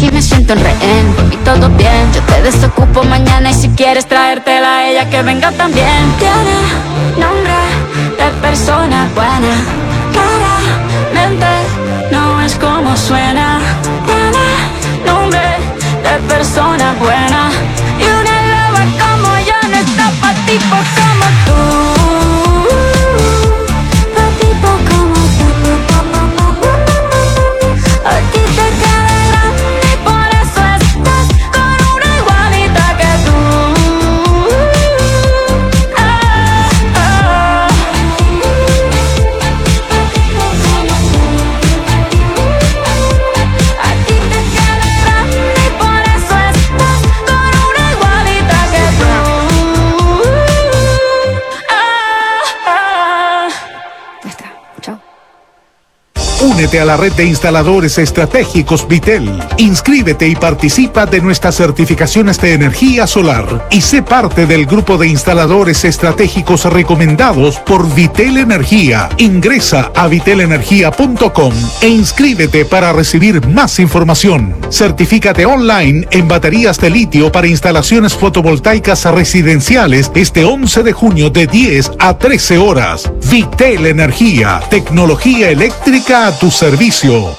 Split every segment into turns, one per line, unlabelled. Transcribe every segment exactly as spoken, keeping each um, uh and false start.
aquí me siento en rehén. Por mí todo bien, yo te desocupo mañana. Y si quieres traértela a ella, que venga también. Tiene nombre de persona buena, claramente no es como suena. Tiene nombre de persona buena, y una loba como yo no está pa' tipos como tú.
Únete a la red de instaladores estratégicos Vitel. Inscríbete y participa de nuestras certificaciones de energía solar y sé parte del grupo de instaladores estratégicos recomendados por Vitel Energía. Ingresa a vitel energía punto com e inscríbete para recibir más información. Certifícate online en baterías de litio para instalaciones fotovoltaicas residenciales este once de junio de diez a trece horas. Vitel Energía, tecnología eléctrica a tu servicio.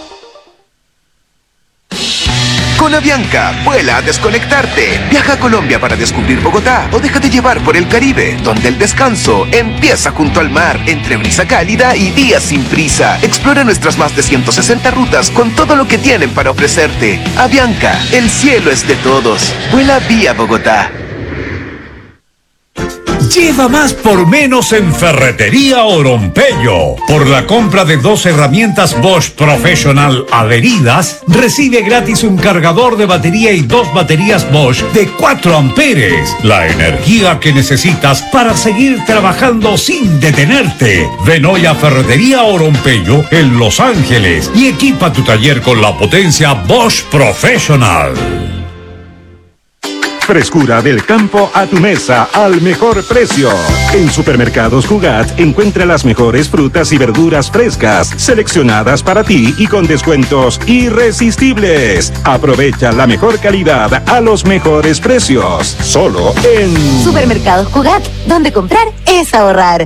Con Avianca, vuela a desconectarte. Viaja a Colombia para descubrir Bogotá o déjate llevar por el Caribe, donde el descanso empieza junto al mar, entre brisa cálida y días sin prisa. Explora nuestras más de ciento sesenta rutas con todo lo que tienen para ofrecerte. Avianca, el cielo es de todos. Vuela vía Bogotá.
Lleva más por menos en Ferretería Oronpello. Por la compra de dos herramientas Bosch Professional adheridas, recibe gratis un cargador de batería y dos baterías Bosch de cuatro amperes. La energía que necesitas para seguir trabajando sin detenerte. Ven hoy a Ferretería Oronpello en Los Ángeles y equipa tu taller con la potencia Bosch Professional.
Frescura del campo a tu mesa al mejor precio. En Supermercados Jugat encuentra las mejores frutas y verduras frescas, seleccionadas para ti y con descuentos irresistibles. Aprovecha la mejor calidad a los mejores precios. Solo en
Supermercados Jugat, donde comprar es ahorrar.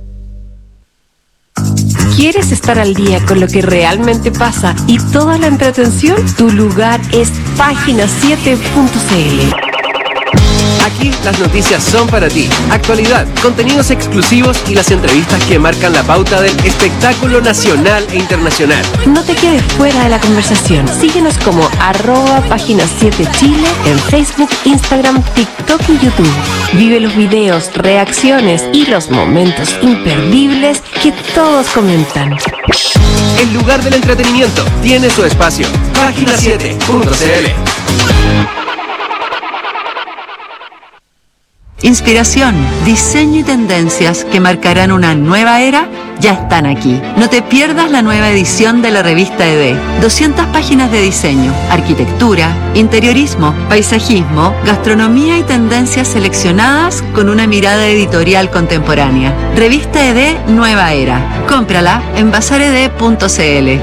¿Quieres estar al día con lo que realmente pasa y toda la entretención? Tu lugar es página siete punto c l.
Aquí las noticias son para ti. Actualidad, contenidos exclusivos y las entrevistas que marcan la pauta del espectáculo nacional e internacional.
No te quedes fuera de la conversación. Síguenos como arroba página siete Chile en Facebook, Instagram, TikTok y YouTube. Vive los videos, reacciones y los momentos imperdibles que todos comentan.
El lugar del entretenimiento tiene su espacio. página siete punto c l.
Inspiración, diseño y tendencias que marcarán una nueva era ya están aquí. No te pierdas la nueva edición de la revista E D. doscientas páginas de diseño, arquitectura, interiorismo, paisajismo, gastronomía y tendencias seleccionadas con una mirada editorial contemporánea. Revista E D Nueva Era. Cómprala en bazar e d punto c l.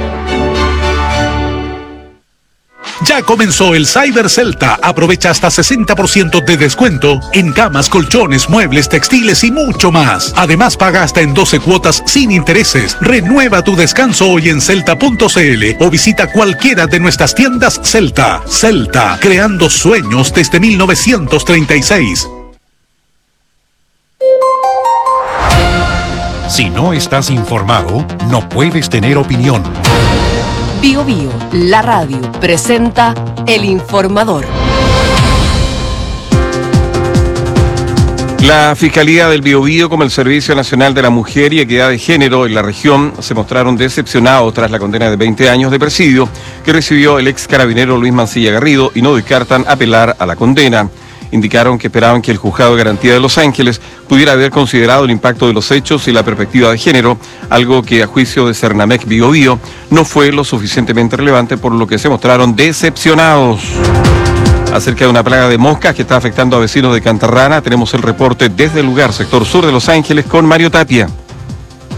Ya comenzó el Cyber Celta. Aprovecha hasta sesenta por ciento de descuento en camas, colchones, muebles, textiles y mucho más. Además, paga hasta en doce cuotas sin intereses. Renueva tu descanso hoy en celta punto c l o visita cualquiera de nuestras tiendas Celta. Celta, creando sueños desde mil novecientos treinta y seis.
Si no estás informado, no puedes tener opinión.
Bio Bio, la radio, presenta El Informador.
La Fiscalía del Biobío, como el Servicio Nacional de la Mujer y Equidad de Género en la región, se mostraron decepcionados tras la condena de veinte años de presidio que recibió el ex carabinero Luis Mancilla Garrido y no descartan apelar a la condena. Indicaron que esperaban que el Juzgado de Garantía de Los Ángeles pudiera haber considerado el impacto de los hechos y la perspectiva de género, algo que a juicio de Cernamec Biobío no fue lo suficientemente relevante, por lo que se mostraron decepcionados. Acerca de una plaga de moscas que está afectando a vecinos de Cantarrana, tenemos el reporte desde el lugar, sector sur de Los Ángeles, con Mario Tapia.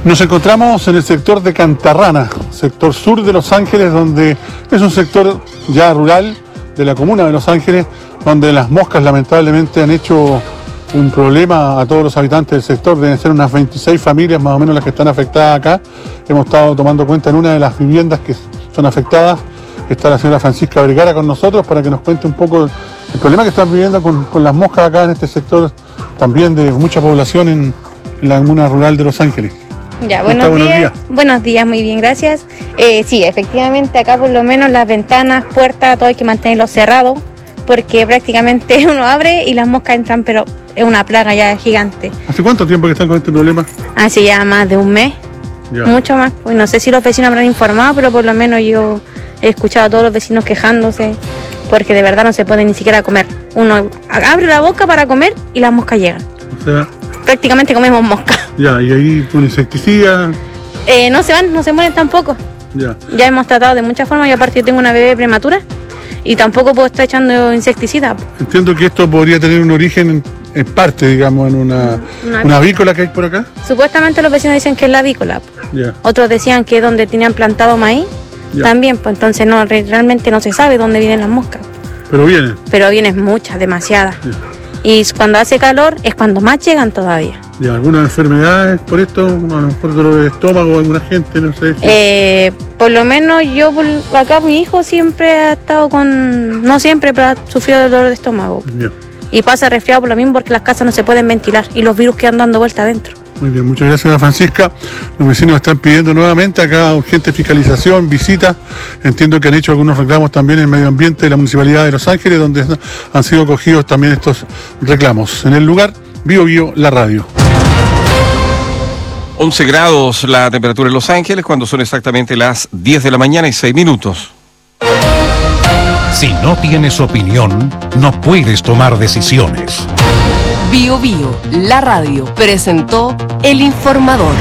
Nos encontramos en el sector de Cantarrana, sector sur de Los Ángeles, donde es un sector ya rural de la comuna de Los Ángeles, donde las moscas lamentablemente han hecho un problema a todos los habitantes del sector. Deben ser unas veintiséis familias más o menos las que están afectadas acá. Hemos estado tomando cuenta en una de las viviendas que son afectadas. Está la señora Francisca Vergara con nosotros para que nos cuente un poco el problema que están viviendo con, con las moscas acá en este sector, también de mucha población en, en la comuna rural de Los Ángeles.
Ya, buenos,
buenos
días.
días.
Buenos días, muy bien, gracias. Eh, sí, efectivamente acá por lo menos las ventanas, puertas, todo hay que mantenerlo cerrado porque prácticamente uno abre y las moscas entran, pero es una plaga ya gigante.
¿Hace cuánto tiempo que están con este problema?
Hace ya más de un mes,
Ya.
mucho más. Pues no sé si los vecinos habrán informado, pero por lo menos yo he escuchado a todos los vecinos quejándose porque de verdad no se puede ni siquiera comer. Uno abre la boca para comer y las moscas llegan.
O sea,
Prácticamente comemos moscas.
ya, y ahí con insecticida,
Eh, no se van, no se mueren tampoco.
ya.
Ya hemos tratado de muchas formas y aparte yo tengo una bebé prematura y tampoco puedo estar echando insecticida.
Entiendo que esto podría tener un origen en, en parte, digamos, en una,
Una
una avícola que hay por acá.
Supuestamente los vecinos dicen que es la avícola.
Ya,
Otros decían que es donde tenían plantado maíz.
ya.
También, pues entonces no, re- realmente no se sabe dónde vienen las moscas.
Pero vienen.
Pero vienen muchas, demasiadas.
Ya.
Y cuando hace calor es cuando más llegan todavía.
¿Y algunas enfermedades por esto? A lo mejor dolor de estómago, alguna gente, no sé.
Eh, por lo menos yo, por acá mi hijo siempre ha estado con, no siempre, pero ha sufrido de dolor de estómago.
Ya.
Y pasa resfriado por lo mismo porque las casas no se pueden ventilar y los virus quedan dando vuelta adentro.
Muy bien, muchas gracias, señora Francisca. Los vecinos están pidiendo nuevamente acá urgente fiscalización, visita. Entiendo que han hecho algunos reclamos también en el medio ambiente de la Municipalidad de Los Ángeles, donde han sido cogidos también estos reclamos. En el lugar, Bio Bio, la radio.
once grados la temperatura en Los Ángeles cuando son exactamente las diez de la mañana y seis minutos.
Si no tienes opinión, no puedes tomar decisiones.
Bio Bio, la radio, presentó El Informador.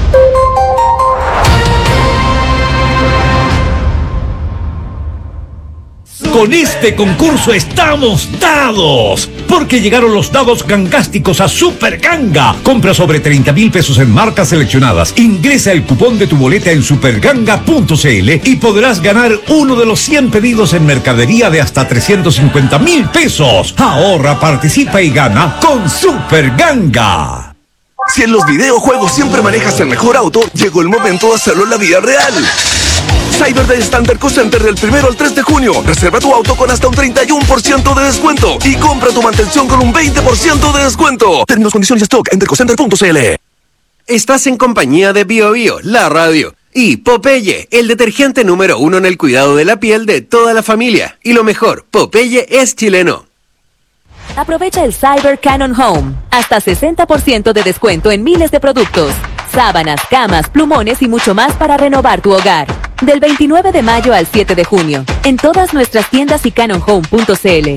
Con este concurso estamos dados, porque llegaron los dados gangásticos a Super Ganga. Compra sobre treinta mil pesos en marcas seleccionadas. Ingresa el cupón de tu boleta en superganga punto cl y podrás ganar uno de los cien pedidos en mercadería de hasta trescientos cincuenta mil pesos. Ahorra, participa y gana con Super Ganga.
Si en los videojuegos siempre manejas el mejor auto, llegó el momento de hacerlo en la vida real. Cyber Day está en Terco Center del primero al tres de junio. Reserva tu auto con hasta un treinta y uno por ciento de descuento y compra tu mantención con un veinte por ciento de descuento. Términos, condiciones y stock en tercocenter punto cl.
Estás en compañía de Bio Bio, la radio, y Popeye, el detergente número uno en el cuidado de la piel de toda la familia. Y lo mejor, Popeye es chileno.
Aprovecha el Cyber Canon Home. Hasta sesenta por ciento de descuento en miles de productos. Sábanas, camas, plumones y mucho más para renovar tu hogar. Del veintinueve de mayo al siete de junio. En todas nuestras tiendas y canon home punto cl.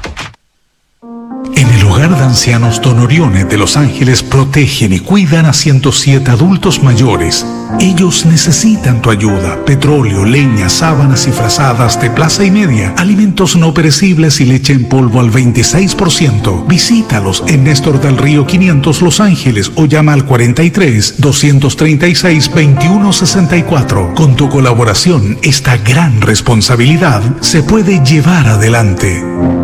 En el hogar de ancianos Don Orione de Los Ángeles protegen y cuidan a ciento siete adultos mayores. Ellos necesitan tu ayuda. Petróleo, leña, sábanas y frazadas de plaza y media, alimentos no perecibles y leche en polvo al veintiséis por ciento. Visítalos en Néstor del Río quinientos Los Ángeles o llama al cuarenta y tres, doscientos treinta y seis, veintiuno sesenta y cuatro. Con tu colaboración, esta gran responsabilidad se puede llevar adelante.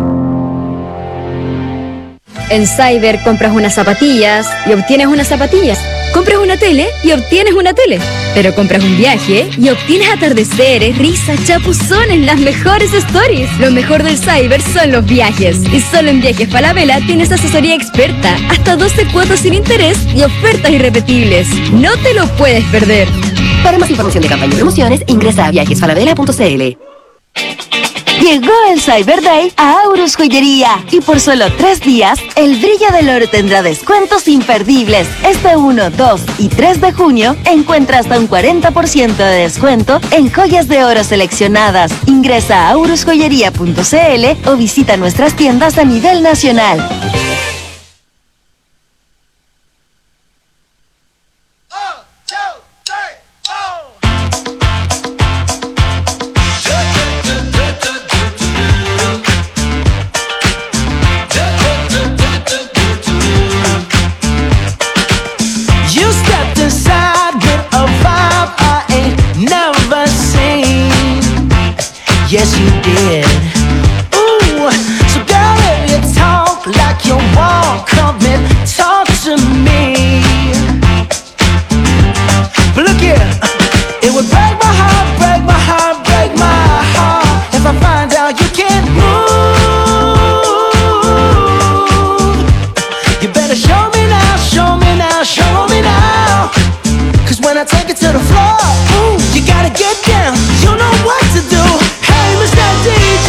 En Cyber compras unas zapatillas y obtienes unas zapatillas. Compras una tele y obtienes una tele. Pero compras un viaje y obtienes atardeceres, risas, chapuzones, las mejores stories. Lo mejor del Cyber son los viajes. Y solo en Viajes Falabella tienes asesoría experta, hasta doce cuotas sin interés y ofertas irrepetibles. No te lo puedes perder.
Para más información de campaña y promociones, ingresa a viajes falabella punto cl. Llegó el Cyber Day a Aurus Joyería y por solo tres días, el brillo del oro tendrá descuentos imperdibles. Este uno, dos y tres de junio encuentra hasta un cuarenta por ciento de descuento en joyas de oro seleccionadas. Ingresa a aurus joyería punto cl o visita nuestras tiendas a nivel nacional.
You stepped aside So girl, if you talk like you want, come and talk to me. But look here, it would break my heart, break my heart, break my heart if I find out you can't move. You better show me now, show me now, show me now. Cause when I take it to the floor, ooh, you gotta get down, you know what to do. Hey, Mister D J,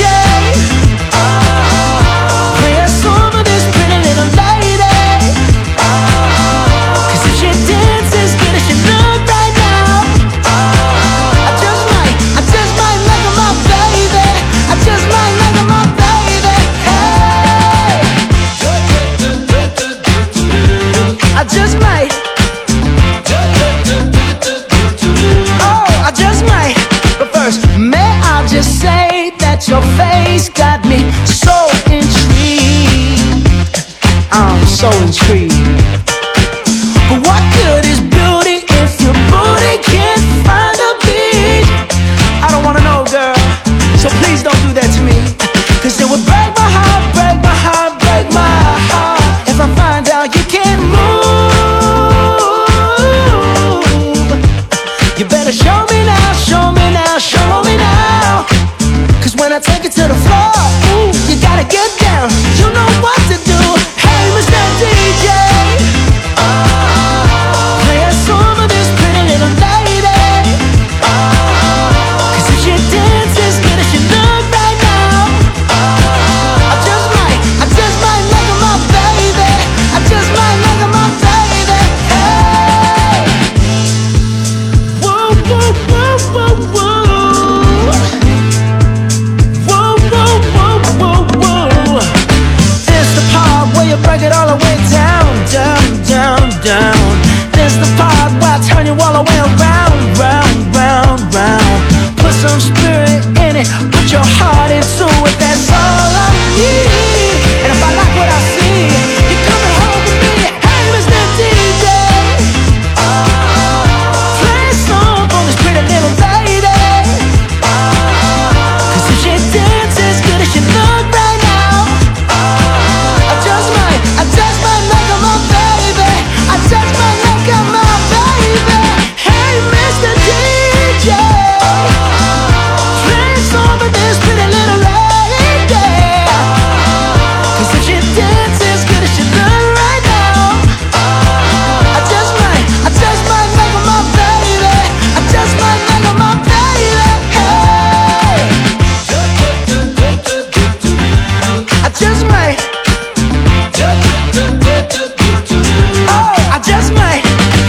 play a song for this pretty little lady. Cause if she dances good as she look right now, I just might, I just might make her my baby. I just might make her my baby. Hey, I just might. Just say that your face got me so intrigued. I'm so intrigued. But what good is beauty if your booty can't find a beat? I don't wanna know, girl, so please don't do that to me. Cause it would break my heart, break my heart, break my heart if I find out you can't move. You better show me now, show me now, show me now. Cause when I take it to the floor, ooh, you gotta get down, you know what to do. Hey, Mister D J, play a song for this pretty little lady. Cause if she dances good as she look right now, I just might, I just might make her my baby. I just might make her my baby. Hey, whoa, whoa, whoa, whoa, whoa. Break it all the way down, down, down, down. This the part where I turn you all the way around, round, round, round. Put some spirit in it, put your heart into it, that's all I need. And if I like what I see, you're coming home with me. Hey, Mister D J, play a song for this pretty little lady. Cause if she dances good as she look right now, I just might, I just might make her my baby. I just might make her my baby. Hey, Mister D J, play a song for this pretty little lady. Cause if she dances good as she look right now, I just might, I just might make her my baby. I just might make her my baby. Hey, I just might. Oh, I just might.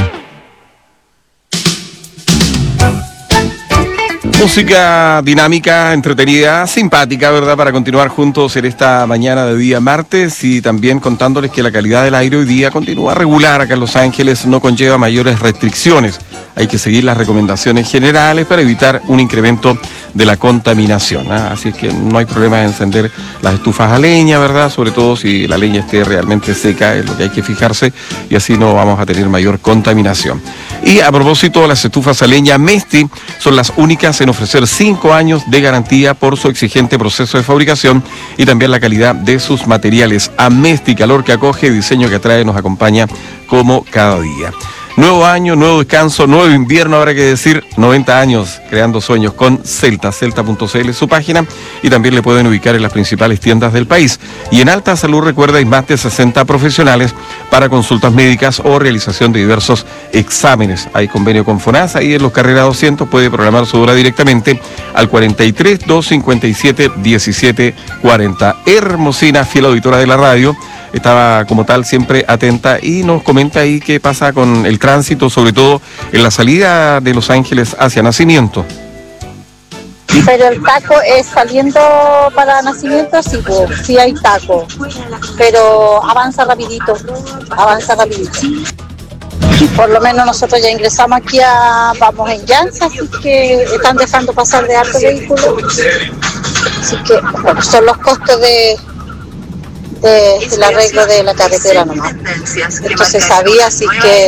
Música dinámica, entretenida, simpática, ¿verdad? Para continuar juntos en esta mañana de día martes y también contándoles que la calidad del aire hoy día continúa regular acá en Los Ángeles, no conlleva mayores restricciones. Hay que seguir las recomendaciones generales para evitar un incremento de la contaminación, ¿eh? Así es que no hay problema en encender las estufas a leña, ¿verdad? Sobre todo si la leña esté realmente seca, es lo que hay que fijarse y así no vamos a tener mayor contaminación. Y a propósito, las estufas a leña Mesti son las únicas en ofrecer cinco años de garantía por su exigente proceso de fabricación y también la calidad de sus materiales. A Mesti, calor que acoge, diseño que atrae, nos acompaña como cada día. Nuevo año, nuevo descanso, nuevo invierno, habrá que decir, noventa años creando sueños con Celta, celta punto c l es su página y también le pueden ubicar en las principales tiendas del país. Y en Alta Salud, recuerda, hay más de sesenta profesionales para consultas médicas o realización de diversos exámenes. Hay convenio con FONASA y en los Carrera doscientos puede programar su hora directamente al cuarenta y tres, doscientos cincuenta y siete, diecisiete cuarenta. Hermosina, fiel auditora de la radio, estaba como tal siempre atenta y nos comenta ahí qué pasa con el tránsito, sobre todo en la salida de Los Ángeles hacia Nacimiento.
Pero el taco es saliendo para Nacimiento, sí, pues, sí hay taco, pero avanza rapidito, avanza rapidito. Por lo menos nosotros ya ingresamos aquí a, vamos en Llanza, así que están dejando pasar de harto vehículo. Así que, bueno, son los costos de De, del arreglo de la carretera nomás. Esto se sabía, así que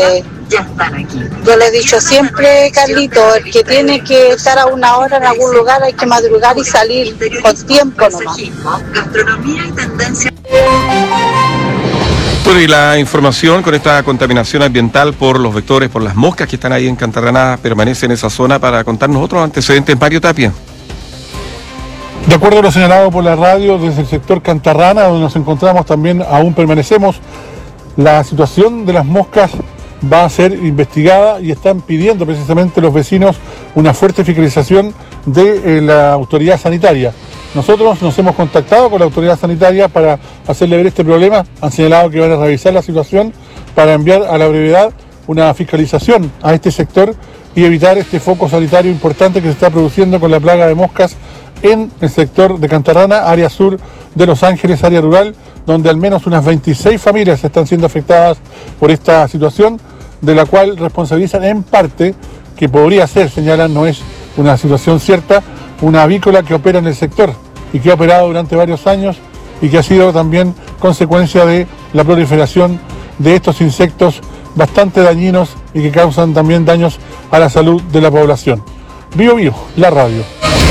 ya están aquí. Yo le he dicho siempre, Carlito, el que tiene que estar a una hora en algún lugar hay que madrugar y salir con tiempo nomás. Gastronomía y tendencia.
Bueno, y la información con esta contaminación ambiental por los vectores, por las moscas que están ahí en Cantarrana, permanece en esa zona para contarnos otros antecedentes. Mario Tapia.
De acuerdo a lo señalado por la radio, desde el sector Cantarrana, donde nos encontramos también, aún permanecemos, la situación de las moscas va a ser investigada y están pidiendo precisamente los vecinos una fuerte fiscalización de eh, la autoridad sanitaria. Nosotros nos hemos contactado con la autoridad sanitaria para hacerle ver este problema. Han señalado que van a revisar la situación para enviar a la brevedad una fiscalización a este sector y evitar este foco sanitario importante que se está produciendo con la plaga de moscas en el sector de Cantarrana, área sur de Los Ángeles, área rural, donde al menos unas veintiséis familias están siendo afectadas por esta situación, de la cual responsabilizan en parte, que podría ser, señalan, no es una situación cierta, una avícola que opera en el sector y que ha operado durante varios años y que ha sido también consecuencia de la proliferación de estos insectos bastante dañinos y que causan también daños a la salud de la población. Bio Bio, la radio.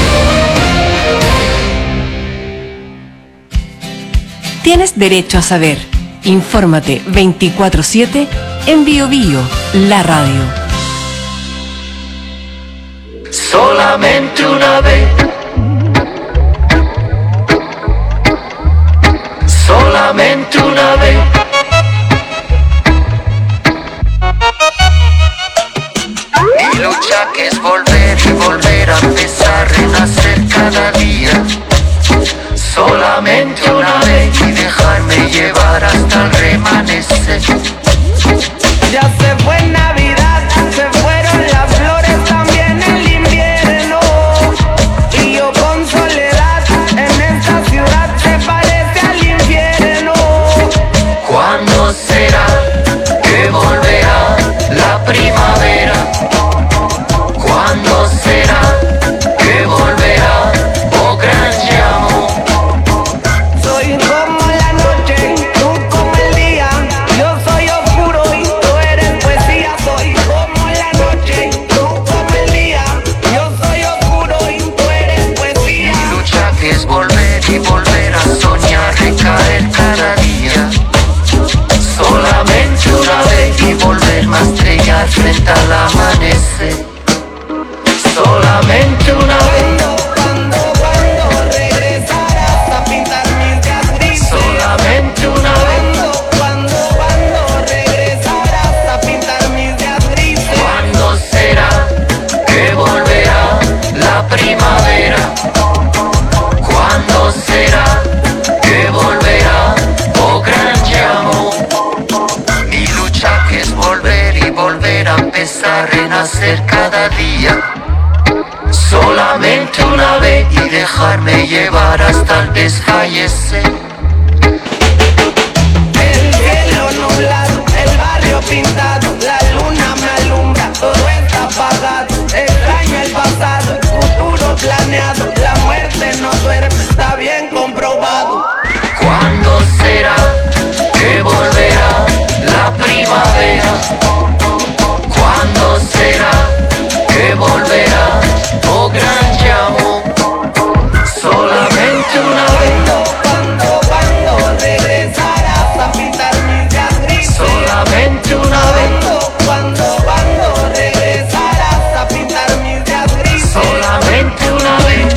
Tienes derecho a saber. Infórmate veinticuatro siete en Bio Bio, la radio.
Solamente una vez. Solamente una vez. Mi lucha que es volver y volver a empezar, renacer cada día. Solamente una vez y dejarme llevar hasta el remanecer. Ya se fue Navidad, se fueron las flores, también el invierno. Y yo con soledad en esta ciudad se parece al infierno. ¿Cuándo será que volverá la primavera? ¿Cuándo será que volverá, oh gran amor? Soy como la noche, tú como el día. Yo soy oscuro y tú eres poesía. Soy como la noche, tú como el día. Yo soy oscuro y tú eres poesía. Mi lucha que es volver y volver a soñar, recaer cada día. Solamente una vez y volverme a estrellar frente al amanecer. Solamente una vez. Cuando, cuando regresarás a pintar mis días grises. Solamente una vez. Cuando, cuando regresarás a pintar mis días grises. ¿Cuándo será que volverá la primavera? ¿Cuándo será que volverá, oh gran amor? Mi lucha que es volver y volver a empezar, renacer cada día. Solamente una vez y dejarme llevar hasta el desfallecer. El cielo nublado, el barrio pintado, la luna me alumbra, todo está apagado. Extraño el pasado, el futuro planeado, la muerte no duerme, está bien comprobado. ¿Cuándo será que volverá la primavera? ¿Cuándo será que volverá, oh gran amor? Solamente una vez. Cuando, cuando regresarás a pintar mis días grises. Solamente una vez. Cuando, cuando regresarás a pintar mis días grises. Solamente una vez.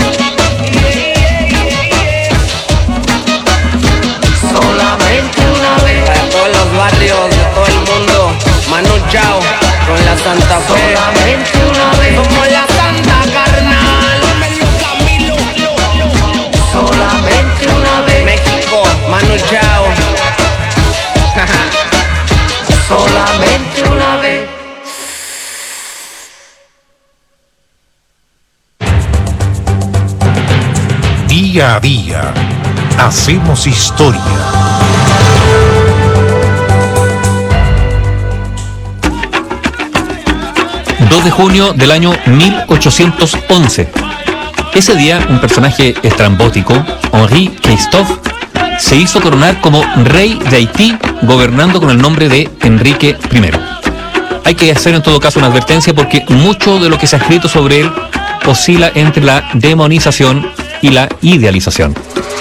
Solamente una vez. Para todos los barrios de todo el mundo, Manu Chao con la Santa Fe. Solamente una vez. Como la Santa Carnal. Camilo. Solamente una vez. México, Manu Chao. Solamente una vez.
Día a día, hacemos historia.
dos de junio del año mil ochocientos once. Ese día, un personaje estrambótico, Henri Christophe, se hizo coronar como rey de Haití, gobernando con el nombre de Enrique primero. Hay que hacer en todo caso una advertencia porque mucho de lo que se ha escrito sobre él oscila entre la demonización y la idealización.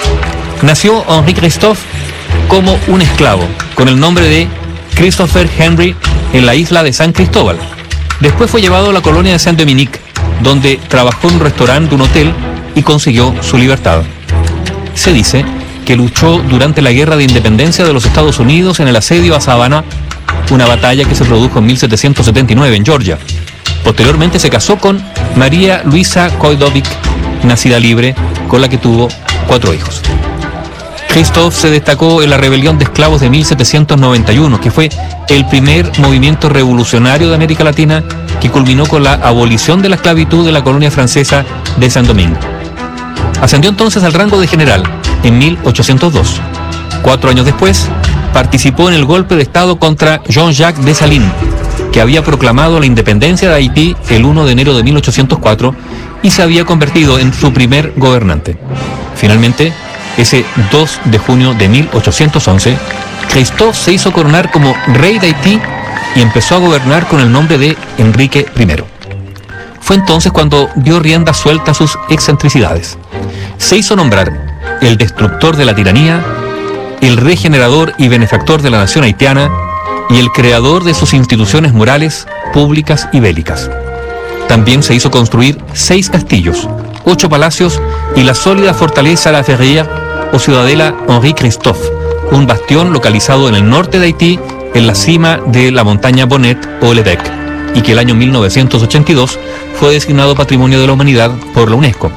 Nació Henri Christophe como un esclavo, con el nombre de Christopher Henry, en la isla de San Cristóbal. Después fue llevado a la colonia de Saint-Dominique, donde trabajó en un restaurante de un hotel y consiguió su libertad. Se dice que luchó durante la Guerra de Independencia de los Estados Unidos en el asedio a Savannah, una batalla que se produjo en mil setecientos setenta y nueve en Georgia. Posteriormente se casó con María Luisa Koidovic, nacida libre, con la que tuvo cuatro hijos. Christophe se destacó en la rebelión de esclavos de mil setecientos noventa y uno, que fue el primer movimiento revolucionario de América Latina que culminó con la abolición de la esclavitud de la colonia francesa de Saint-Domingue. Ascendió entonces al rango de general en mil ochocientos dos. Cuatro años después, participó en el golpe de Estado contra Jean-Jacques Dessalines, que había proclamado la independencia de Haití el primero de enero de mil ochocientos cuatro y se había convertido en su primer gobernante. Finalmente, ese dos de junio de mil ochocientos once, Christophe se hizo coronar como rey de Haití y empezó a gobernar con el nombre de Enrique primero. Fue entonces cuando dio rienda suelta a sus excentricidades. Se hizo nombrar el destructor de la tiranía, el regenerador y benefactor de la nación haitiana y el creador de sus instituciones morales, públicas y bélicas. También se hizo construir seis castillos, ocho palacios y la sólida fortaleza La Ferrière o ciudadela Henri Christophe, un bastión localizado en el norte de Haití, en la cima de la montaña Bonnet o Lebec, y que el año mil novecientos ochenta y dos fue designado Patrimonio de la Humanidad por la UNESCO.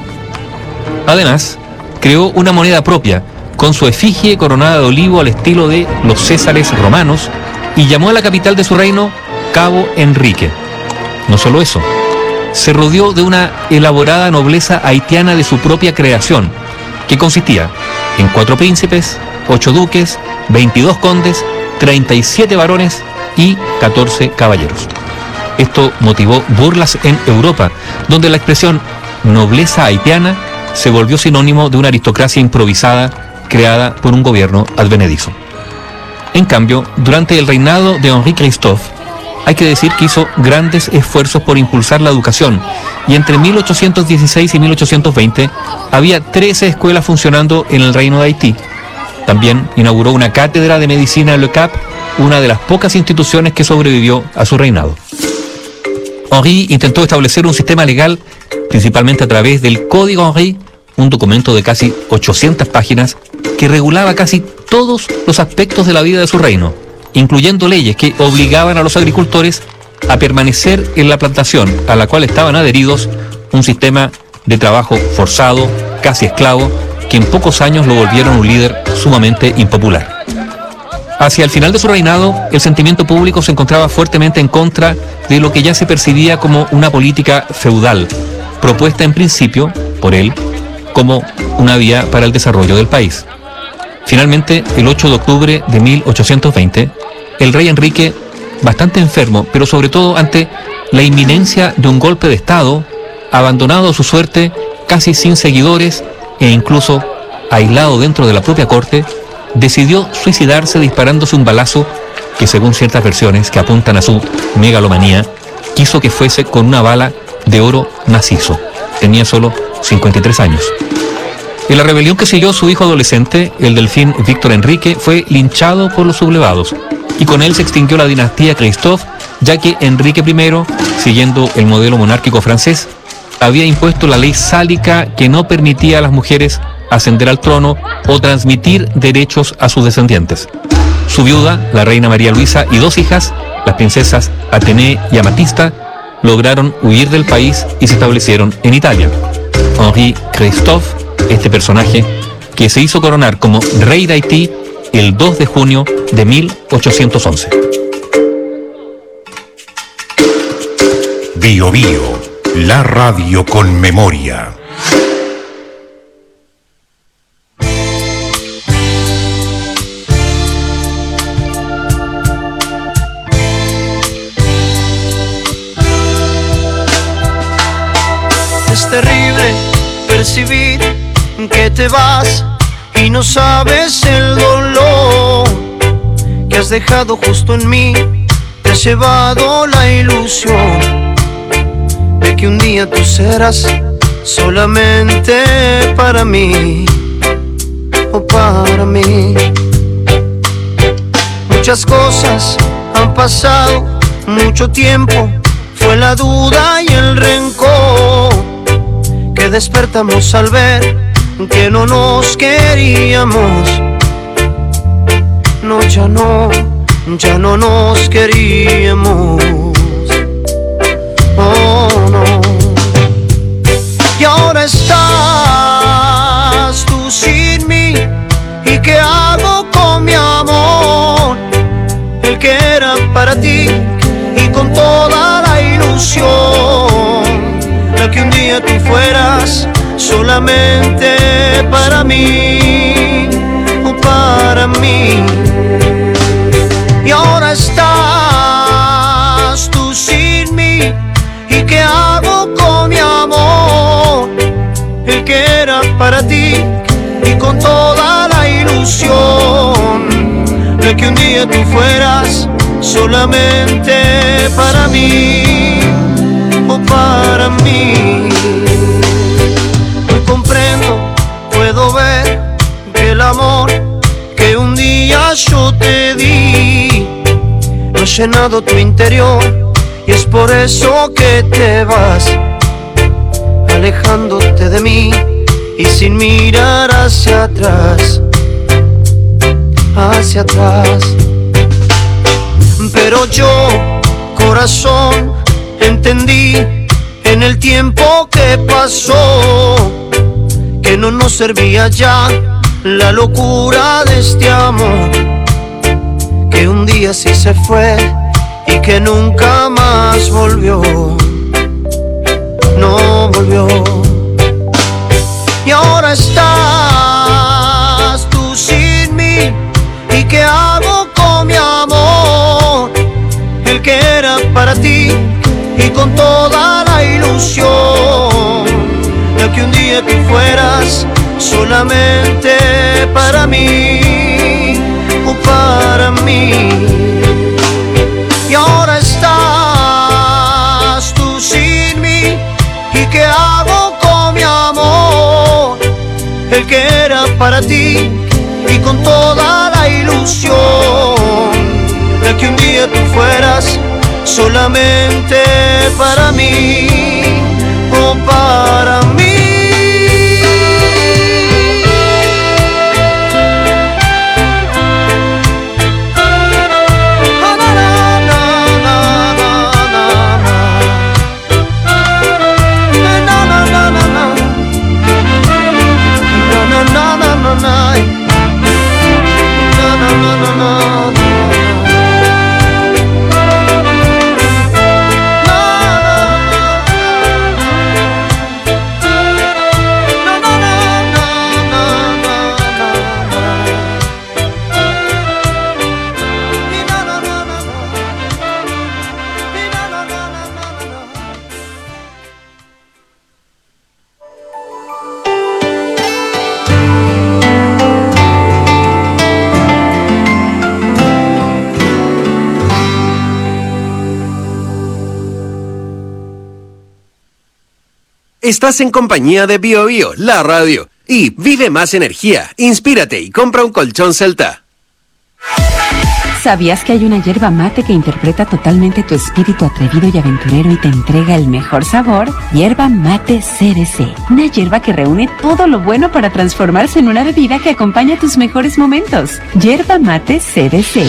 Además, creó una moneda propia, con su efigie coronada de olivo al estilo de los Césares romanos, y llamó a la capital de su reino Cabo Enrique. No solo eso, se rodeó de una elaborada nobleza haitiana de su propia creación, que consistía en cuatro príncipes, ocho duques, veintidós condes, treinta y siete varones y catorce caballeros. Esto motivó burlas en Europa, donde la expresión nobleza haitiana se volvió sinónimo de una aristocracia improvisada creada por un gobierno advenedizo. En cambio, durante el reinado de Henri Christophe, hay que decir que hizo grandes esfuerzos por impulsar la educación, y entre mil ochocientos dieciséis y mil ochocientos veinte había trece escuelas funcionando en el reino de Haití. También inauguró una cátedra de medicina en Le Cap, una de las pocas instituciones que sobrevivió a su reinado. Henri intentó establecer un sistema legal, principalmente a través del Código Henri, un documento de casi ochocientas páginas que regulaba casi todos los aspectos de la vida de su reino, incluyendo leyes que obligaban a los agricultores a permanecer en la plantación a la cual estaban adheridos, un sistema de trabajo forzado, casi esclavo, que en pocos años lo volvieron un líder sumamente impopular. Hacia el final de su reinado, el sentimiento público se encontraba fuertemente en contra de lo que ya se percibía como una política feudal, propuesta en principio por él como una vía para el desarrollo del país. Finalmente, el ocho de octubre de mil ochocientos veinte, el rey Enrique, bastante enfermo, pero sobre todo ante la inminencia de un golpe de Estado, abandonado a su suerte, casi sin seguidores e incluso aislado dentro de la propia corte, decidió suicidarse disparándose un balazo que, según ciertas versiones que apuntan a su megalomanía, quiso que fuese con una bala de oro macizo. Tenía solo cincuenta y tres años. En la rebelión que siguió, su hijo adolescente, el delfín Víctor Enrique, fue linchado por los sublevados, y con él se extinguió la dinastía Christophe, ya que Enrique primero, siguiendo el modelo monárquico francés, había impuesto la ley sálica que no permitía a las mujeres ascender al trono o transmitir derechos a sus descendientes. Su viuda, la reina María Luisa, y dos hijas, las princesas Atenea y Amatista, lograron huir del país y se establecieron en Italia. Henri Christophe, este personaje, que se hizo coronar como rey de Haití el dos de junio de mil ochocientos once.
Bio Bio, la radio con memoria.
Es terrible percibir que te vas y no sabes el dolor que has dejado justo en mí. Te has llevado la ilusión de que un día tú serás solamente para mí, o para mí. Muchas cosas han pasado, mucho tiempo, fue la duda y el rencor que despertamos al ver que no nos queríamos. No, ya no, ya no nos queríamos. Oh, no. Y ahora estás tú sin mí. ¿Y qué hago con mi amor? El que era para ti y con toda la ilusión, la que un día tú fueras solamente para mí, o para mí. Y ahora estás tú sin mí. ¿Y qué hago con mi amor? El que era para ti y con toda la ilusión, de que un día tú fueras solamente para mí, o para mí. Hoy comprendo, puedo ver que el amor que un día yo te di no ha llenado tu interior, y es por eso que te vas alejándote de mí y sin mirar hacia atrás, hacia atrás. Pero yo, corazón, entendí en el tiempo que pasó que no nos servía ya la locura de este amor, que un día sí se fue y que nunca más volvió, no volvió. Y ahora estás tú sin mí. ¿Y qué hago con mi amor? El que era para ti y con toda la ilusión, de que un día tú fueras solamente para mí, o para mí. Y ahora estás tú sin mí. ¿Y qué hago con mi amor? El que era para ti y con toda la ilusión, de que un día tú fueras solamente para mí, o para mí.
Estás en compañía de Bio Bio, la radio. Y vive más energía, inspírate y compra un colchón Celta.
¿Sabías que hay una yerba mate que interpreta totalmente tu espíritu atrevido y aventurero y te entrega el mejor sabor? Yerba mate C B C. Una yerba que reúne todo lo bueno para transformarse en una bebida que acompaña tus mejores momentos. Yerba mate C B C.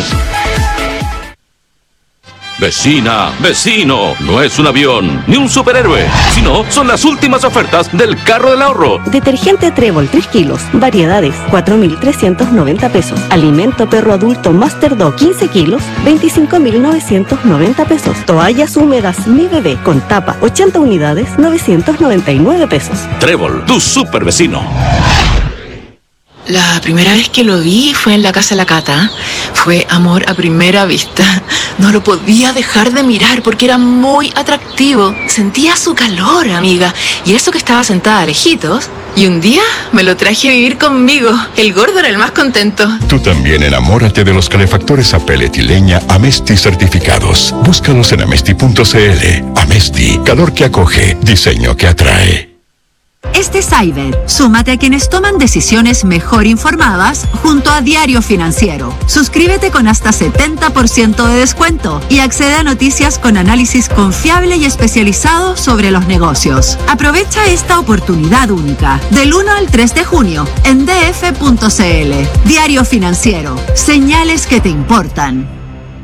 Vecina, vecino, no es un avión ni un superhéroe, sino son las últimas ofertas del carro del ahorro.
Detergente Trébol tres kilos, variedades, cuatro mil trescientos noventa pesos. Alimento perro adulto Master Dog quince kilos, veinticinco mil novecientos noventa pesos. Toallas húmedas Mi Bebé con tapa, ochenta unidades, novecientos noventa y nueve pesos.
Trébol, tu super vecino.
La primera vez que lo vi fue en la casa de la Cata. Fue amor a primera vista. No lo podía dejar de mirar porque era muy atractivo. Sentía su calor, amiga. Y eso que estaba sentada a lejitos. Y un día me lo traje a vivir conmigo. El gordo era el más contento.
Tú también enamórate de los calefactores a pellet y leña Amesti certificados. Búscalos en amesti punto cl. Amesti, calor que acoge, diseño que atrae.
Este Cyber, súmate a quienes toman decisiones mejor informadas junto a Diario Financiero. Suscríbete con hasta setenta por ciento de descuento y accede a noticias con análisis confiable y especializado sobre los negocios. Aprovecha esta oportunidad única del uno al tres de junio en d f punto c l. Diario Financiero, señales que te importan.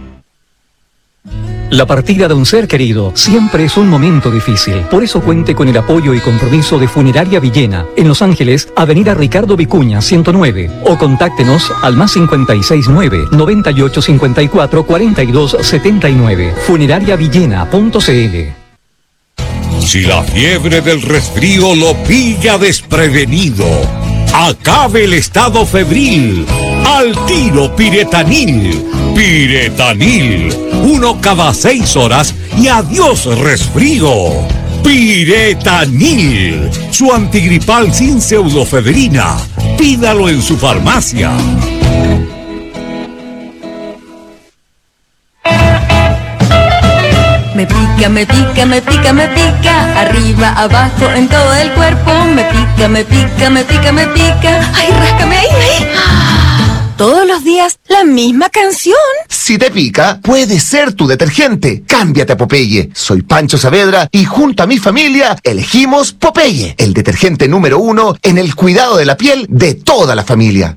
La partida de un ser querido siempre es un momento difícil. Por eso cuente con el apoyo y compromiso de Funeraria Villena, en Los Ángeles, Avenida Ricardo Vicuña, ciento nueve. O contáctenos al más cincuenta y seis nueve, noventa y ocho cincuenta y cuatro, cuarenta y dos setenta y nueve. funeraria villena punto c l.
Si la fiebre del resfrío lo pilla desprevenido, acabe el estado febril. Al tiro Piretanil. Piretanil. Uno cada seis horas y adiós resfrío. Piretanil. Su antigripal sin pseudofebrina. Pídalo en su farmacia.
Me pica, me pica, me pica, me pica. Arriba, abajo, en todo el cuerpo. Me pica, me pica, me pica, me pica. Ay, ráscame ahí, ahí. Todos los días, la misma canción.
Si te pica, puede ser tu detergente. Cámbiate a Popeye. Soy Pancho Saavedra y junto a mi familia elegimos Popeye, el detergente número uno en el cuidado de la piel de toda la familia.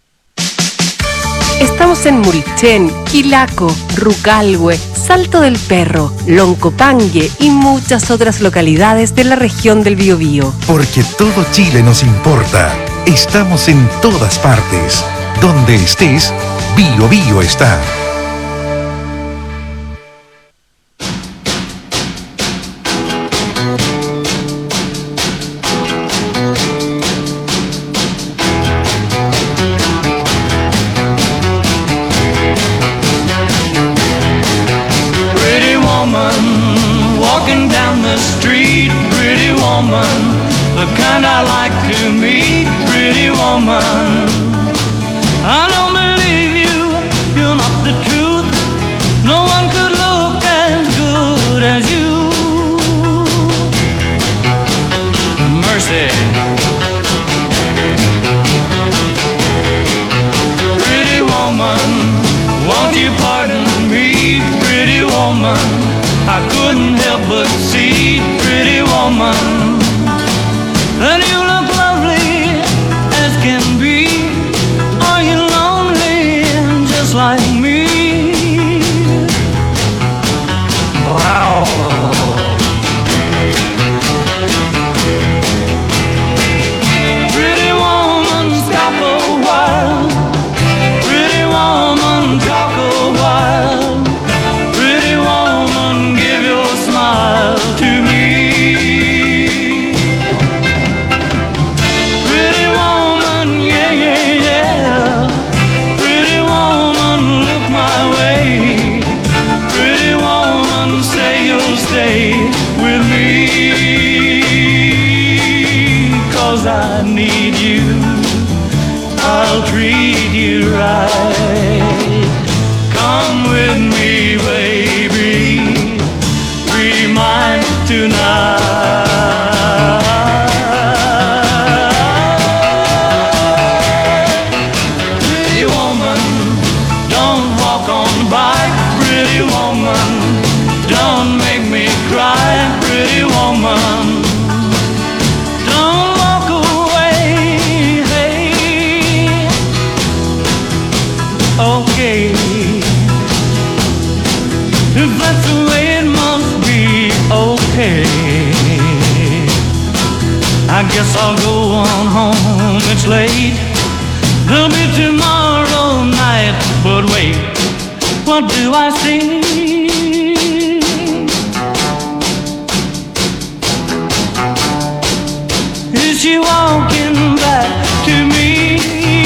Estamos en Murichén, Quilaco, Rucalhue, Salto del Perro, Loncopangue y muchas otras localidades de la región del Biobío.
Porque todo Chile nos importa. Estamos en todas partes. Donde estés, Bio Bio está.
Pretty woman, walking down the street. Pretty woman, the kind I like to meet. Pretty woman, I don't believe you, you're not the truth. No one could look as good as you. Mercy. Pretty woman, won't you pardon me? Pretty woman, I couldn't help but see. Pretty woman, that you look lovely as can be. Are you lonely just like me? Wow. Pretty woman, stop a while. Pretty woman, talk a while. Pretty woman, give your smile to me. Pretty woman, yeah, yeah, yeah. Pretty woman, look my way. Pretty woman, say you'll stay with me. 'Cause I need you, I'll treat you right. Come with me, baby, be mine tonight. Pretty woman, don't walk on by. Pretty woman, don't make me cry. Pretty woman, don't walk away. Hey, okay, if that's the way it must be, okay. I guess I'll go on home, it's late. There'll be tomorrow night, but wait, what do I see? Is she walking back to me?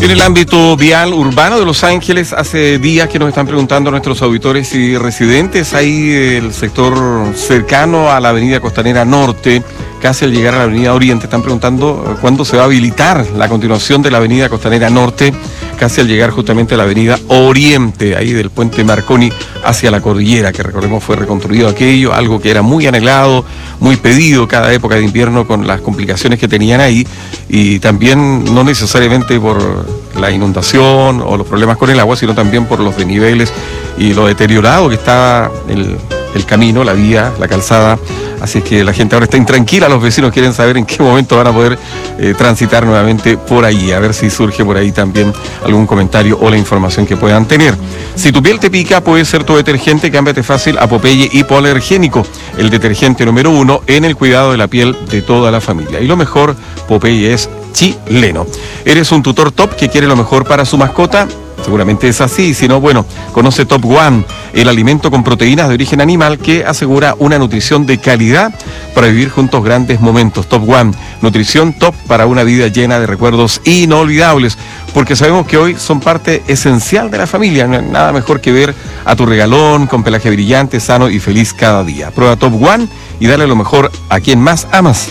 En el ámbito vial urbano de Los Ángeles, hace días que nos están preguntando nuestros auditores y residentes, ahí el sector cercano a la avenida Costanera Norte, casi al llegar a la avenida Oriente, están preguntando cuándo se va a habilitar la continuación de la avenida Costanera Norte, casi al llegar justamente a la avenida Oriente, ahí del puente Marconi hacia la cordillera, que recordemos fue reconstruido aquello, algo que era muy anhelado, muy pedido cada época de invierno con las complicaciones que tenían ahí, y también no necesariamente por la inundación o los problemas con el agua, sino también por los desniveles y lo deteriorado que está el, el camino, la vía, la calzada. Así que la gente ahora está intranquila, los vecinos quieren saber en qué momento van a poder eh, transitar nuevamente por allí, a ver si surge por ahí también algún comentario o la información que puedan tener. Si tu piel te pica, puede ser tu detergente, cámbiate fácil a Popeye Hipoalergénico, el detergente número uno en el cuidado de la piel de toda la familia. Y lo mejor, Popeye es chileno. ¿Eres un tutor top que quiere lo mejor para su mascota? Seguramente es así, si no, bueno, conoce Top One, el alimento con proteínas de origen animal que asegura una nutrición de calidad para vivir juntos grandes momentos. Top One, nutrición top para una vida llena de recuerdos inolvidables, porque sabemos que hoy son parte esencial de la familia. No hay nada mejor que ver a tu regalón con pelaje brillante, sano y feliz cada día. Prueba Top One y dale lo mejor a quien más amas.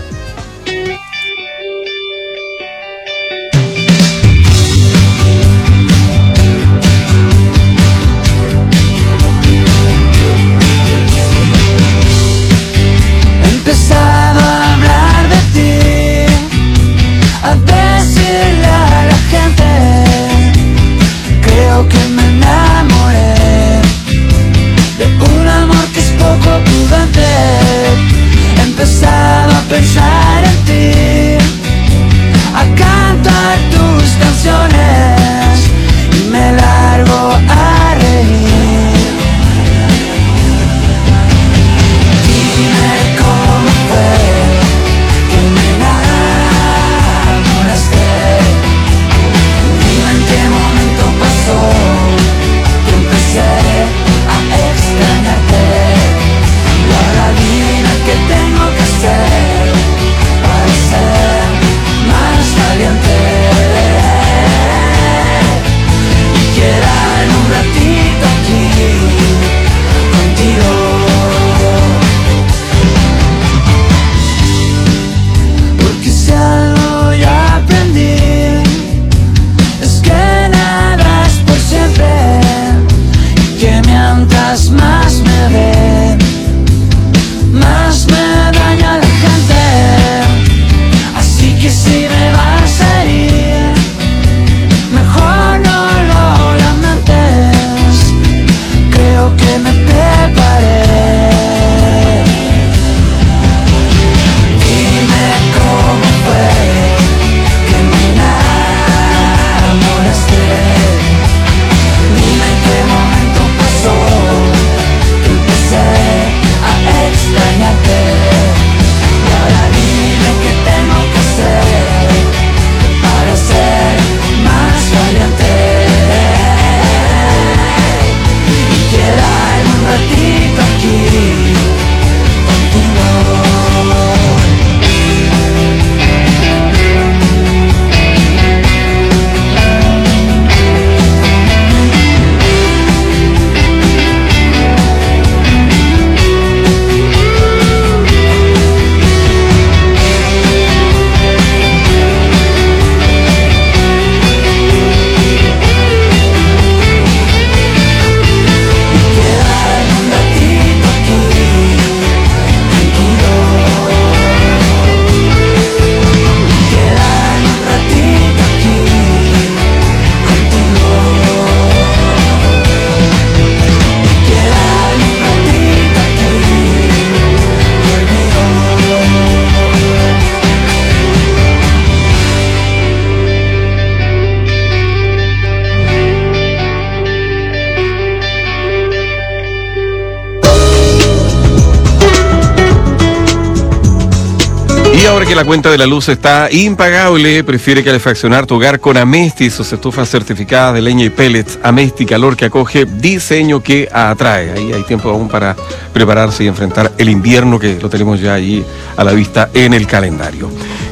Y ahora que la cuenta de la luz está impagable, prefiere calefaccionar tu hogar con Amesti, sus estufas certificadas de leña y pellets. Amesti, calor que acoge, diseño que atrae. Ahí hay tiempo aún para prepararse y enfrentar el invierno, que lo tenemos ya allí a la vista en el calendario.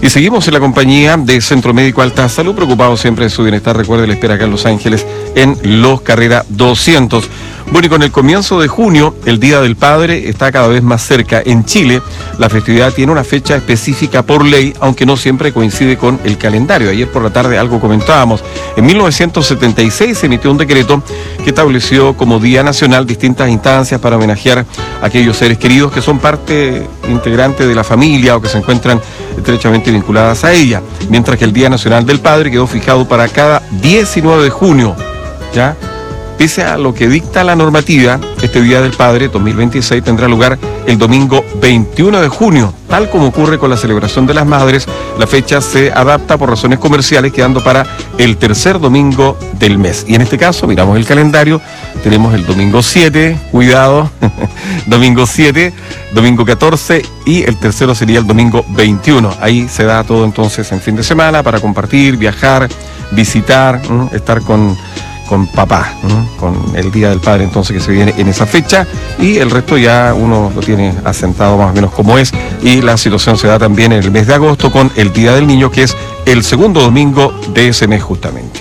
Y seguimos en la compañía de Centro Médico Alta Salud, preocupados siempre de su bienestar. Recuerde, le espera acá en Los Ángeles, en Los Carrera doscientos. Bueno, y con el comienzo de junio, el Día del Padre está cada vez más cerca. En Chile, la festividad tiene una fecha específica por ley, aunque no siempre coincide con el calendario. Ayer por la tarde algo comentábamos. En mil novecientos setenta y seis se emitió un decreto que estableció como Día Nacional distintas instancias para homenajear a aquellos seres queridos que son parte integrante de la familia o que se encuentran estrechamente vinculadas a ella. Mientras que el Día Nacional del Padre quedó fijado para cada diecinueve de junio, ¿ya? Pese a lo que dicta la normativa, este Día del Padre dos mil veintiséis tendrá lugar el domingo veintiuno de junio. Tal como ocurre con la celebración de las madres, la fecha se adapta por razones comerciales, quedando para el tercer domingo del mes. Y en este caso, miramos el calendario, tenemos el domingo siete, cuidado, domingo siete, domingo catorce y el tercero sería el domingo veintiuno. Ahí se da todo entonces en fin de semana para compartir, viajar, visitar, ¿m? estar con... con papá, ¿no? Con el Día del Padre entonces que se viene en esa fecha, y el resto ya uno lo tiene asentado más o menos como es, y la situación se da también en el mes de agosto con el Día del Niño, que es el segundo domingo de ese mes justamente.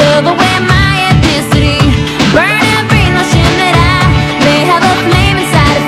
Burn and bring notion that I may have a flame inside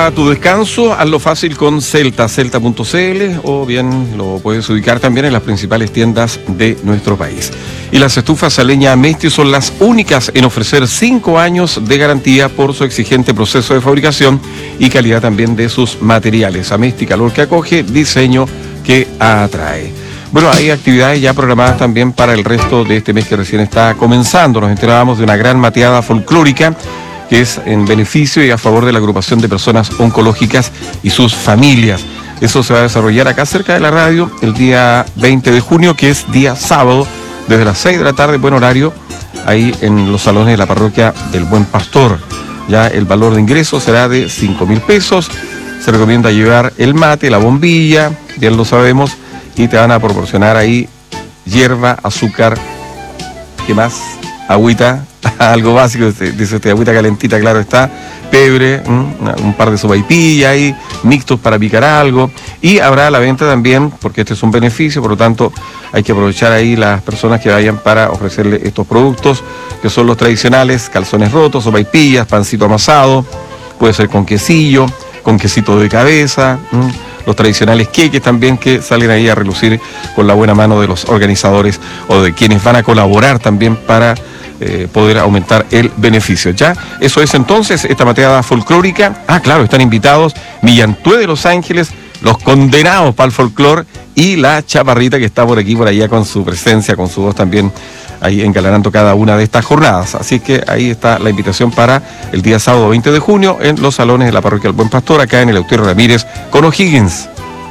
para tu descanso, hazlo fácil con Celta, celta punto c l, o bien lo puedes ubicar también en las principales tiendas de nuestro país. Y las estufas a leña Amesti son las únicas en ofrecer cinco años de garantía por su exigente proceso de fabricación y calidad también de sus materiales. Amesti, calor que acoge, diseño que atrae. Bueno, hay actividades ya programadas también para el resto de este mes que recién está comenzando. Nos enterábamos de una gran mateada folclórica que es en beneficio y a favor de la agrupación de personas oncológicas y sus familias. Eso se va a desarrollar acá cerca de la radio el día veinte de junio, que es día sábado, desde las seis de la tarde, buen horario, ahí en los salones de la parroquia del Buen Pastor. Ya el valor de ingreso será de cinco mil pesos. Se recomienda llevar el mate, la bombilla, bien lo sabemos, y te van a proporcionar ahí hierba, azúcar, ¿qué más? Agüita, algo básico, dice usted, agüita calentita, claro está, pebre, un par de sopaipillas ahí, mixtos para picar algo, y habrá la venta también, porque este es un beneficio, por lo tanto hay que aprovechar ahí las personas que vayan para ofrecerle estos productos, que son los tradicionales, calzones rotos, sopaipillas, pancito amasado, puede ser con quesillo, con quesito de cabeza, ¿m? los tradicionales queques también que salen ahí a relucir con la buena mano de los organizadores o de quienes van a colaborar también para eh, poder aumentar el beneficio. Ya, eso es entonces esta mateada folclórica. Ah, claro, están invitados Millantué de Los Ángeles, los condenados para el folclor y la Chaparrita, que está por aquí, por allá con su presencia, con su voz también ahí engalanando cada una de estas jornadas. Así que ahí está la invitación para el día sábado veinte de junio en los salones de la parroquia del Buen Pastor, acá en el Eleuterio Ramírez con O'Higgins.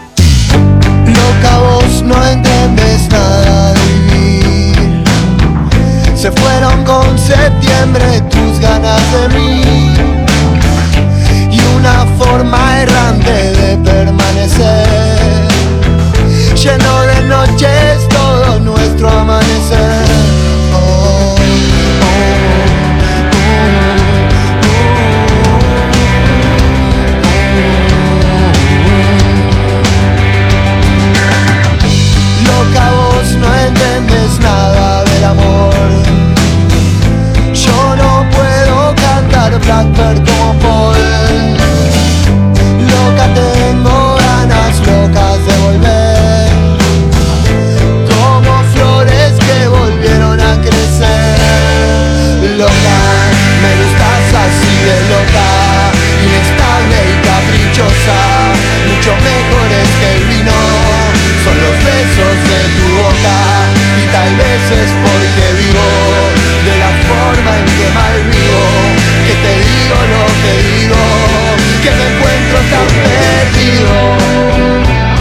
Loca, vos no entiendes nada de vivir. Se fueron con septiembre tus ganas de mí y una forma errante de permanecer, lleno de noches todo nuestro amanecer. Oh, oh, loca, vos no entiendes nada del amor. Yo no puedo cantar Blackbird como Paul. Loca, tengo ganas locas de volver, como flores que volvieron a crecer. Loca, me gustas así de loca, inestable y caprichosa, mucho mejores que el vino, son los besos de tu boca, y tal vez es porque vivo de la forma en que mal vivo, que te digo lo que digo, que me encuentro tan perdido.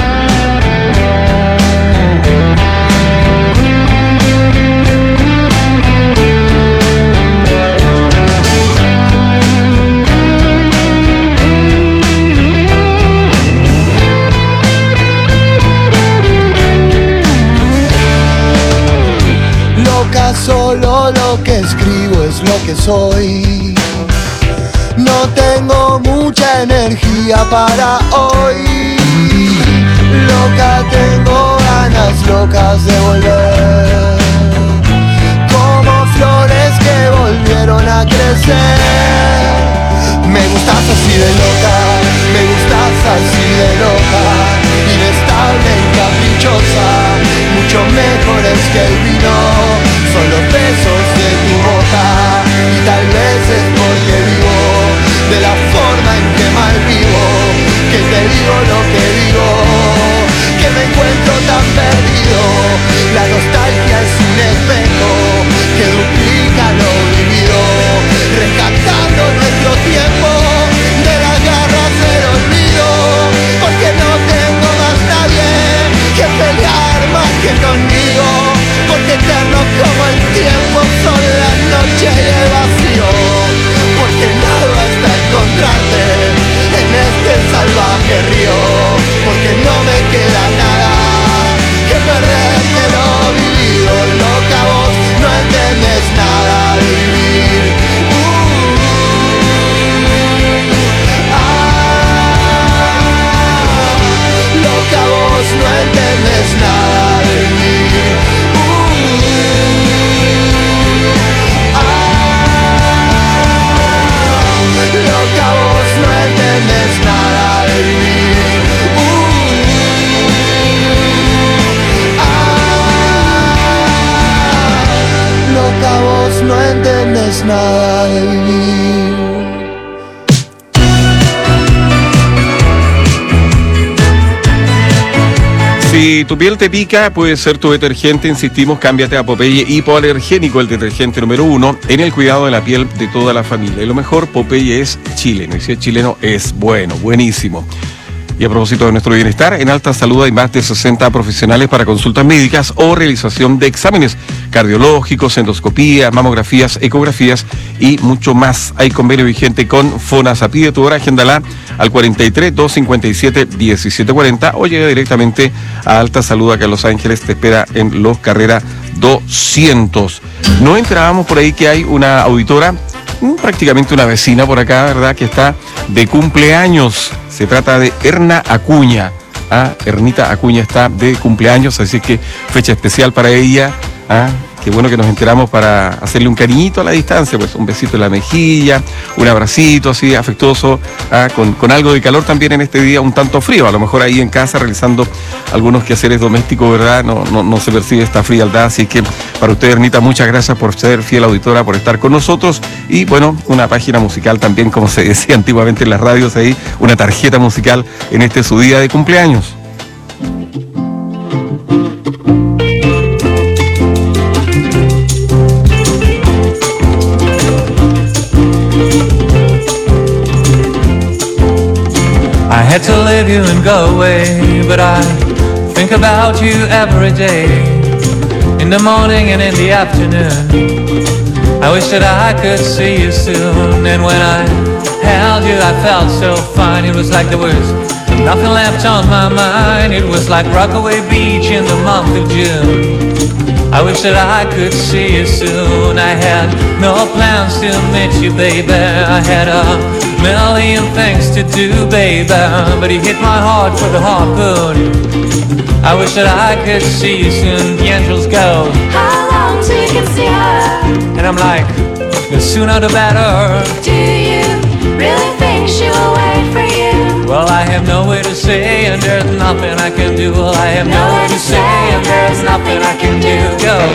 Solo lo que escribo es lo que soy. No tengo mucha energía para hoy. Loca, tengo ganas locas de volver, como flores que volvieron a crecer. Me gustas así de loca, me gustas así de loca, inestable y caprichosa, mucho mejores que el vino, son los besos de tu boca, y tal vez es porque vivo de la forma en que mal vivo, que te digo lo que digo, que me encuentro tan perdido. La nostalgia es un espejo que duplica lo vivido, rescatando nuestro tiempo de las garras del olvido, porque no tengo más nadie que pelear más que conmigo, porque eterno como el tiempo son las noches y el vacío, porque nada hasta encontrarte en
Si tu piel te pica, puede ser tu detergente. Insistimos, cámbiate a Popeye Hipoalergénico, el detergente número uno en el cuidado de la piel de toda la familia. Y lo mejor, Popeye es chileno. Y si es chileno, es bueno, buenísimo. Y a propósito de nuestro bienestar, en Alta Salud hay más de sesenta profesionales para consultas médicas o realización de exámenes cardiológicos, endoscopías, mamografías, ecografías y mucho más. Hay convenio vigente con FONASA. Pide tu hora, agéndala al cuarenta y tres, doscientos cincuenta y siete, diecisiete cuarenta o llega directamente a Alta Salud acá en Los Ángeles. Te espera en Los Carreras doscientos. No entrábamos por ahí que hay una auditora, prácticamente una vecina por acá, ¿verdad?, que está de cumpleaños. Se trata de Erna Acuña. Ah, Ernita Acuña está de cumpleaños, así que fecha especial para ella. Ah, qué bueno que nos enteramos para hacerle un cariñito a la distancia, pues un besito en la mejilla, un abracito así afectuoso, ah, con, con algo de calor también en este día un tanto frío. A lo mejor ahí en casa realizando algunos quehaceres domésticos, ¿verdad? No, no, no se percibe esta frialdad, así que para usted, Ernita, muchas gracias por ser fiel auditora, por estar con nosotros. Y bueno, una página musical también, como se decía antiguamente en las radios ahí, una tarjeta musical en este su día de cumpleaños.
I had to leave you and go away, but I think about you every day, in the morning and in the afternoon. I wish that I could see you soon, and when I held you I felt so fine. It was like there was nothing left on my mind. It was like Rockaway Beach in the month of June. I wish that I could see you soon. I had no plans to meet you, baby. I had a million things to do, baby, but you hit my heart with a harpoon. I wish that I could see you soon. The angels go, how long till you can see her? And I'm like, the sooner the better. Do you really think she will wait for you? Well, I have nowhere to say and there's nothing I can do. Well, I have nowhere to say and there's nothing I can do. Go.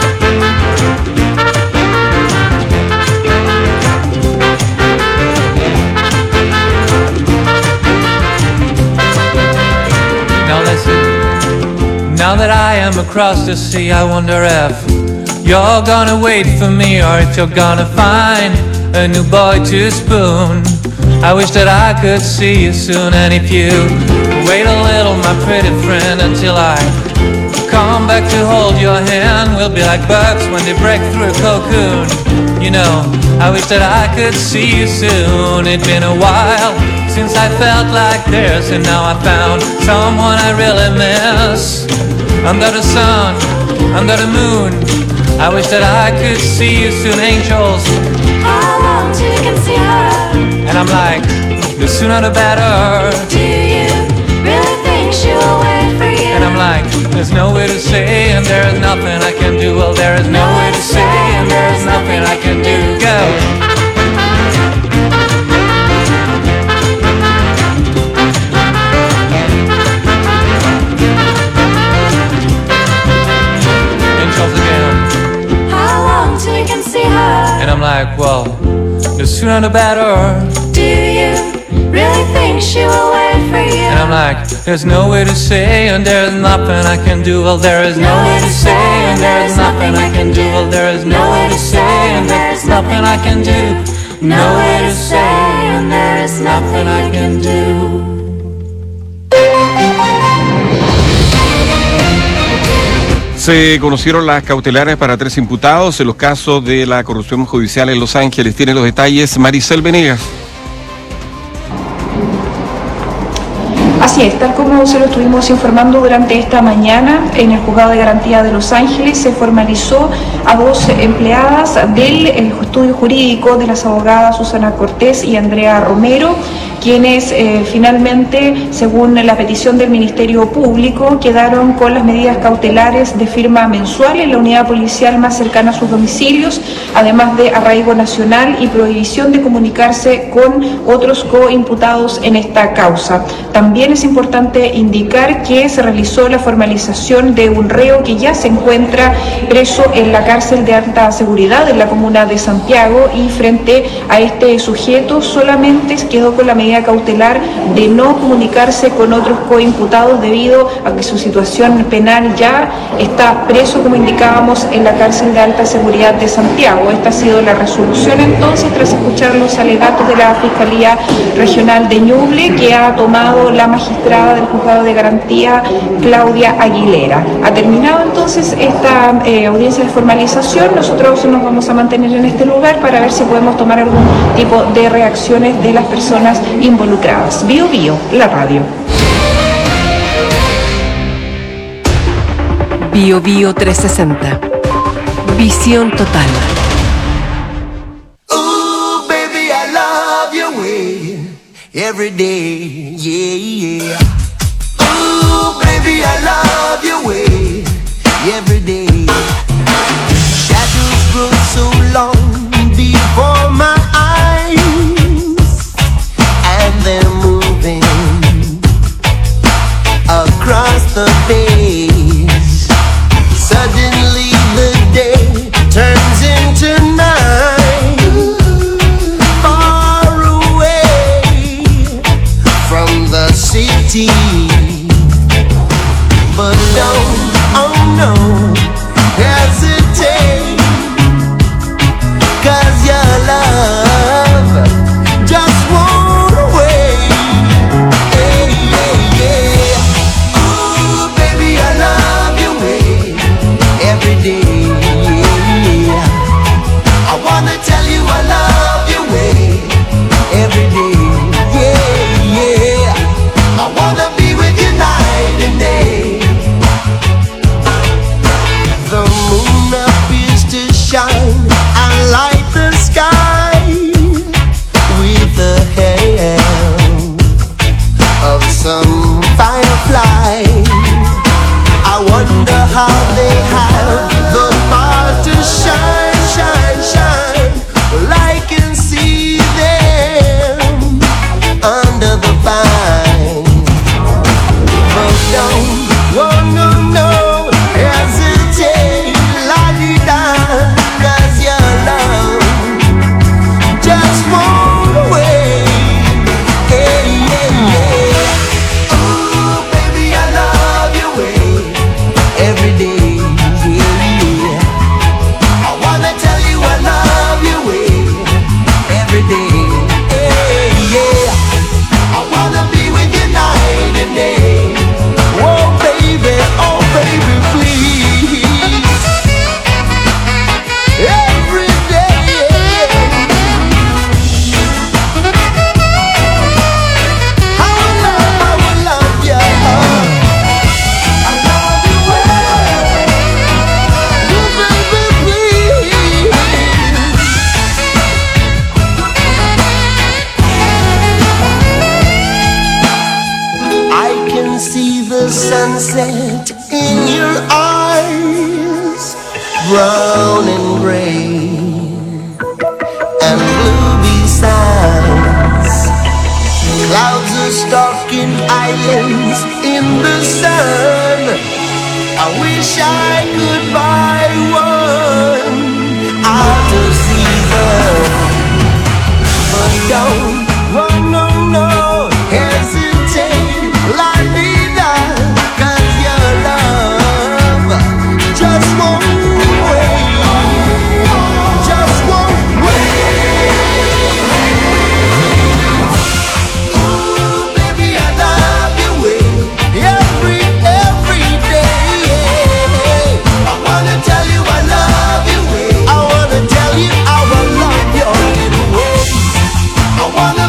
Now listen, now that I am across the sea, I wonder if you're gonna wait for me or if you're gonna find a new boy to spoon. I wish that I could see you soon, and if you wait a little, my pretty friend, until I come back to hold your hand, we'll be like birds when they break through a cocoon. You know, I wish that I could see you soon. It's been a while since I felt like this, and now I found someone I really miss. Under the sun, under the moon, I wish that I could see you soon, angels. How long till you can see her? And I'm like, the sooner the better. Do you really think she will wait for you? And I'm like, there's no way to say and there is nothing I can do. Well, there is no way to say and there is nothing I can do. Go. And I'm like, well, the sooner the better. Do you really think she will wait for you? And I'm like, there's no way to say and there's nothing I can do. Well, there is no way to say and there's nothing I can do. Well, there is no way to say and there's nothing I can do. No way to say and there is nothing I can do.
Se conocieron las cautelares para tres imputados en los casos de la corrupción judicial en Los Ángeles. Tiene los detalles Maricel Venegas.
Así es, tal como se lo estuvimos informando durante esta mañana, en el Juzgado de Garantía de Los Ángeles se formalizó a dos empleadas del estudio jurídico de las abogadas Susana Cortés y Andrea Romero, quienes eh, finalmente, según la petición del Ministerio Público, quedaron con las medidas cautelares de firma mensual en la unidad policial más cercana a sus domicilios, además de arraigo nacional y prohibición de comunicarse con otros coimputados en esta causa. También es importante indicar que se realizó la formalización de un reo que ya se encuentra preso en la cárcel de alta seguridad en la comuna de Santiago, y frente a este sujeto solamente quedó con la medida cautelar de no comunicarse con otros coimputados debido a que su situación penal ya está preso, como indicábamos, en la cárcel de alta seguridad de Santiago. Esta ha sido la resolución entonces tras escuchar los alegatos de la Fiscalía Regional de Ñuble, que ha tomado la magistrada del Juzgado de Garantía, Claudia Aguilera. Ha terminado entonces esta eh, audiencia de formalización. Nosotros nos vamos a mantener en este lugar para ver si podemos tomar algún tipo de reacciones de las personas involucradas. Bio Bio, la radio.
Bio Bio trescientos sesenta. Visión total.
Ooh, baby, I love your way every day, yeah, yeah. Ooh, baby, I love your way every day. Shadows grow so long before my eyes, and they're moving across the page. Suddenly the day turns into night, far away from the city. But don't, oh no, hesitate, 'cause your love just won't wait. Yeah, yeah, yeah. Ooh, baby, I love your way every day. Yeah. I wanna tell you I love your way every day. Yeah, yeah. I wanna be with you night and day. The moon appears to shine and light the sky with the help of some firefly. I wonder how they have the power to shine, shine, shine. Well, I can see them under the vine. But don't, oh no, no, hesitate, la-di-da, 'cause your love just won't wait. Yeah, yeah, yeah. Ooh, baby, I love your way every day, yeah. I wanna tell you I love your way every day, yeah, yeah. I wanna be with you night and day. Oh baby, oh baby, please, every day. I will love, I will love you. I love you well. Oh baby, please. I can see the sunset in your eyes, brown and gray and blue besides. Clouds are stalking islands in the sun. I wish I could buy one out of season. But don't, oh no, no, hesitate, la-di-da, 'cause your love just won't wait, just won't wait. Ooh, baby, I love your way every, every day. I wanna tell you I love your way. I wanna tell you I will love your way. I wanna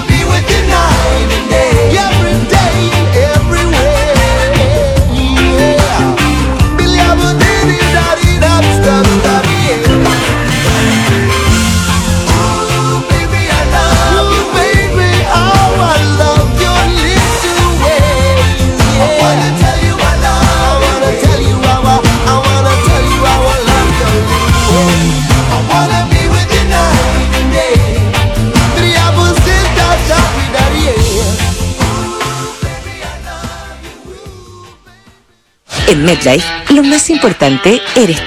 En MetLife, lo más importante eres